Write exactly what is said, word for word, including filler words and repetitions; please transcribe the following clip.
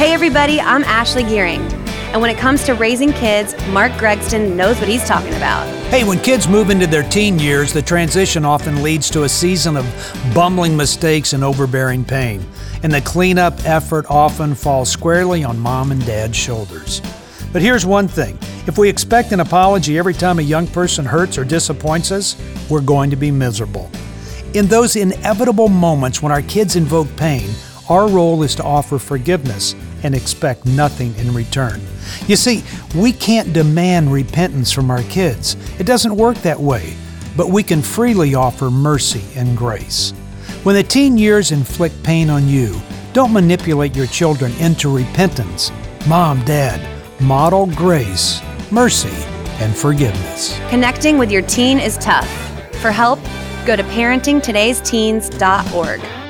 Hey everybody, I'm Ashley Gearing. And when it comes to raising kids, Mark Gregston knows what he's talking about. Hey, when kids move into their teen years, the transition often leads to a season of bumbling mistakes and overbearing pain. And the cleanup effort often falls squarely on mom and dad's shoulders. But here's one thing. If we expect an apology every time a young person hurts or disappoints us, we're going to be miserable. In those inevitable moments when our kids invoke pain, our role is to offer forgiveness and expect nothing in return. You see, we can't demand repentance from our kids. It doesn't work that way, but we can freely offer mercy and grace. When the teen years inflict pain on you, don't manipulate your children into repentance. Mom, Dad, model grace, mercy, and forgiveness. Connecting with your teen is tough. For help, go to parenting todays teens dot org.